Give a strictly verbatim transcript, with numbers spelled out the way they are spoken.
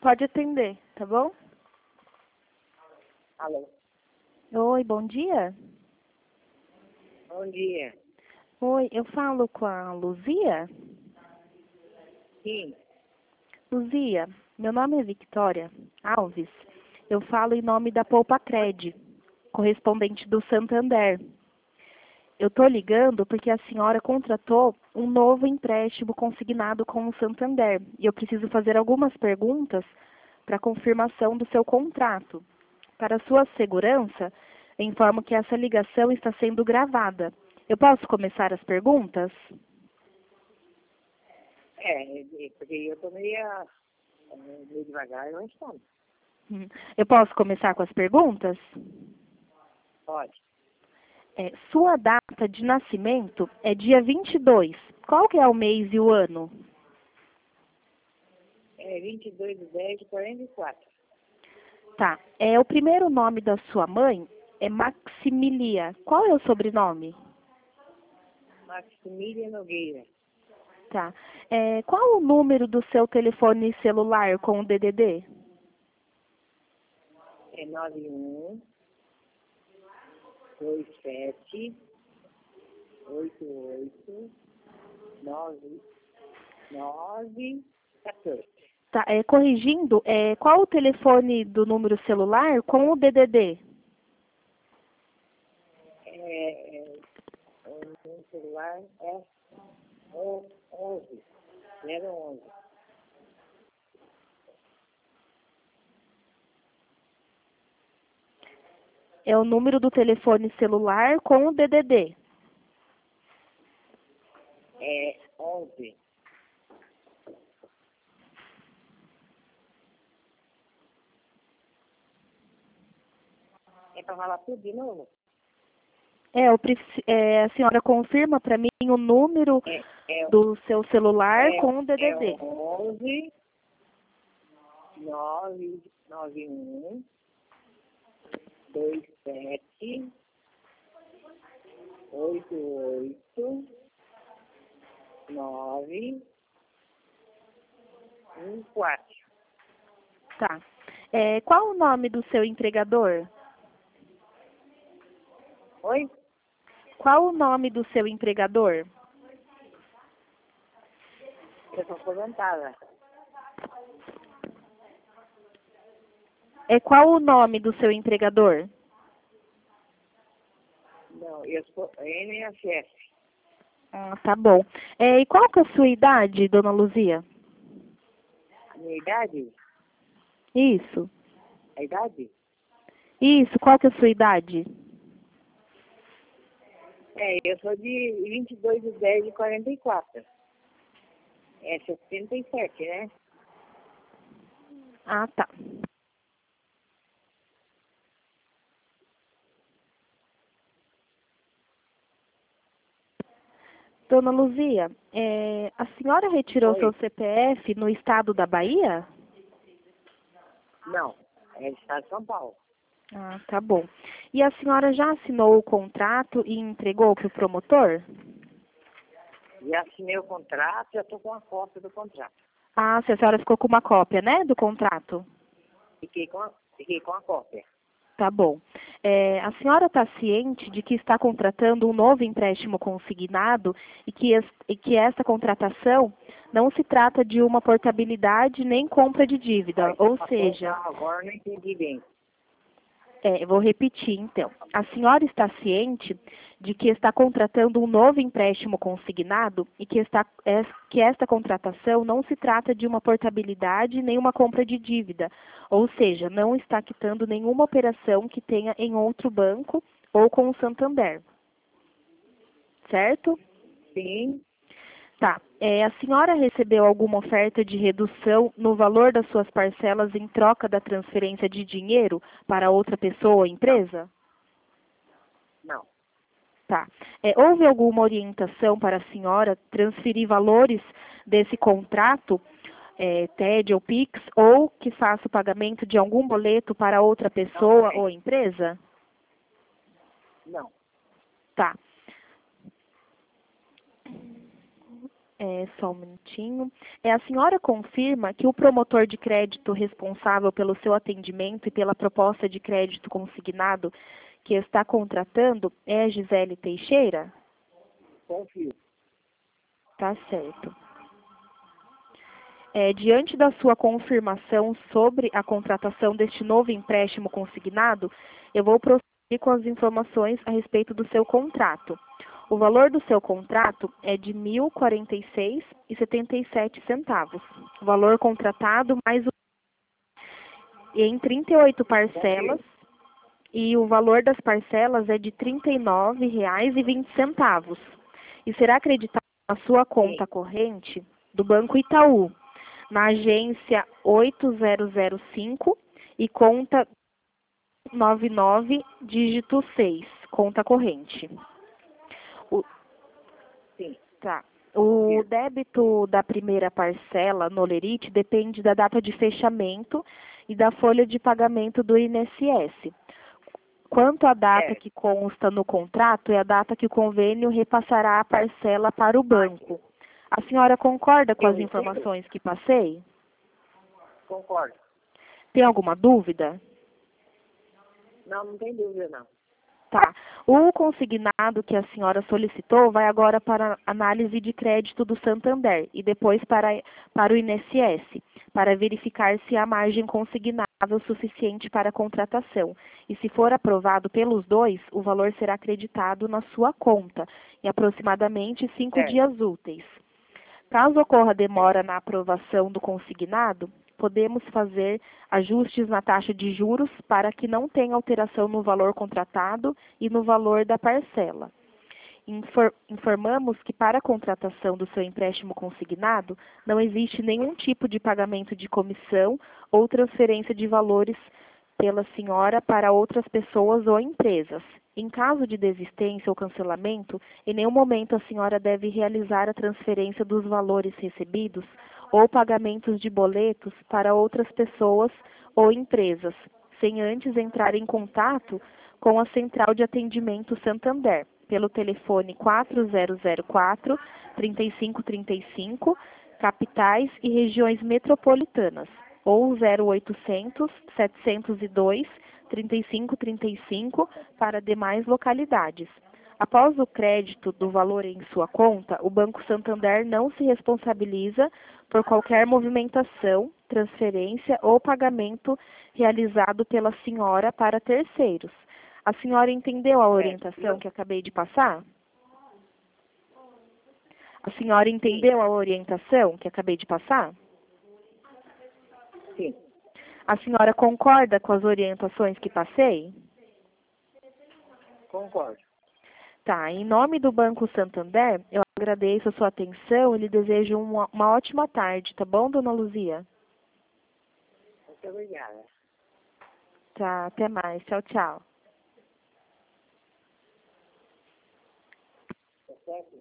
Pode atender, tá bom? Alô, Oi, bom dia. bom dia. Oi, eu falo com a Luzia? Sim, Luzia, meu nome é Victoria Alves. Eu falo em nome da Poupa Cred, correspondente do Santander. Eu estou ligando porque a senhora contratou um novo empréstimo consignado com o Santander. E eu preciso fazer algumas perguntas para confirmação do seu contrato. Para sua segurança, eu informo que essa ligação está sendo gravada. Eu posso começar as perguntas? é, é, porque eu tô meio, é, meio devagar, eu respondo. Hum. Eu posso começar com as perguntas? Pode. É, sua data de nascimento é dia vinte e dois. Qual que é o mês e o ano? É vinte e dois de dez de quarenta e quatro. Tá. É, o primeiro nome da sua mãe é Maximilia. Qual é o sobrenome? Maximilian Nogueira. Tá. É, qual o número do seu telefone celular com o D D D? É nove um dois sete oito oito nove nove quatorze. Tá. É, corrigindo, é, qual o telefone do número celular com o D D D? É, é, o meu celular é onze, zero onze. É o número do telefone celular com o D D D. É onze. É para falar tudo de novo? É, eu preci- é, a senhora confirma para mim o número É, é, do seu celular é, com o é D D D. onze nove nove um dois sete oito oito nove um quatro. Tá. É, qual o nome do seu empregador? Oi? Qual o nome do seu empregador? Eu sou aposentada. É qual o nome do seu empregador? Não, eu sou N S S. Ah, tá bom. É, e qual que é a sua idade, dona Luzia? A minha idade? Isso. A idade? Isso, qual que é a sua idade? É, eu sou de vinte e dois de dez de quarenta e quatro. É setenta e sete, né? Ah, tá. Dona Luzia, é, a senhora retirou seu Oi? C P F no estado da Bahia? Não, é do estado de São Paulo. Ah, tá bom. E a senhora já assinou o contrato e entregou para o promotor? Já assinei o contrato, já estou com a cópia do contrato. Ah, se a senhora ficou com uma cópia, né, do contrato? Fiquei com a, fiquei com a cópia. Tá bom. É, a senhora está ciente de que está contratando um novo empréstimo consignado e que, es, e que essa contratação não se trata de uma portabilidade nem compra de dívida, Olha, ou passou o seja, carro agora, não entendi bem. é, eu vou repetir então. A senhora está ciente de que está contratando um novo empréstimo consignado e que, está, é, que esta contratação não se trata de uma portabilidade nem uma compra de dívida, ou seja, não está quitando nenhuma operação que tenha em outro banco ou com o Santander. Certo? Sim, Tá. É, a senhora recebeu alguma oferta de redução no valor das suas parcelas em troca da transferência de dinheiro para outra pessoa ou não, empresa? não, Tá. É, houve alguma orientação para a senhora transferir valores desse contrato, é, T E D ou Pix, ou que faça o pagamento de algum boleto para outra não pessoa também. ou empresa? Não, Tá. É, só um minutinho. É, a senhora confirma que o promotor de crédito responsável pelo seu atendimento e pela proposta de crédito consignado que está contratando é a Gisele Teixeira? Confio. Tá certo. É, diante da sua confirmação sobre a contratação deste novo empréstimo consignado, eu vou prosseguir com as informações a respeito do seu contrato. O valor do seu contrato é de mil e quarenta e seis reais e setenta e sete centavos. O valor contratado mais o em trinta e oito parcelas e o valor das parcelas é de trinta e nove reais e vinte centavos. E será acreditado na sua conta corrente do Banco Itaú, na agência oito zero zero cinco e conta noventa e nove, dígito seis, conta corrente. O, Sim. tá. O débito da primeira parcela no Lerite depende da data de fechamento e da folha de pagamento do I N S S. Quanto à data É. que consta no contrato, é a data que o convênio repassará a parcela para o banco. A senhora concorda com Eu as entendo. informações que passei? Concordo. Tem alguma dúvida? Não, não tem dúvida, não. Tá. O consignado que a senhora solicitou vai agora para a análise de crédito do Santander e depois para, para o I N S S, para verificar se há margem consignável suficiente para a contratação. E se for aprovado pelos dois, o valor será acreditado na sua conta, em aproximadamente cinco É. dias úteis. Caso ocorra demora na aprovação do consignado, podemos fazer ajustes na taxa de juros para que não tenha alteração no valor contratado e no valor da parcela. Infor- informamos que para a contratação do seu empréstimo consignado, não existe nenhum tipo de pagamento de comissão ou transferência de valores pela senhora para outras pessoas ou empresas. Em caso de desistência ou cancelamento, em nenhum momento a senhora deve realizar a transferência dos valores recebidos ou pagamentos de boletos para outras pessoas ou empresas, sem antes entrar em contato com a Central de Atendimento Santander, pelo telefone quatro zero zero quatro, três cinco três cinco, capitais e regiões metropolitanas, ou zero oitocentos, setecentos e dois, trinta e cinco trinta e cinco para demais localidades. Após o crédito do valor em sua conta, o Banco Santander não se responsabiliza por qualquer movimentação, transferência ou pagamento realizado pela senhora para terceiros. A senhora entendeu a orientação que acabei de passar? A senhora entendeu a orientação que acabei de passar? Sim. A senhora concorda com as orientações que passei? Concordo. Tá, em nome do Banco Santander, eu agradeço a sua atenção e lhe desejo uma, uma ótima tarde, tá bom, dona Luzia? Muito obrigada. Tá, até mais. Tchau, tchau. Tá certo?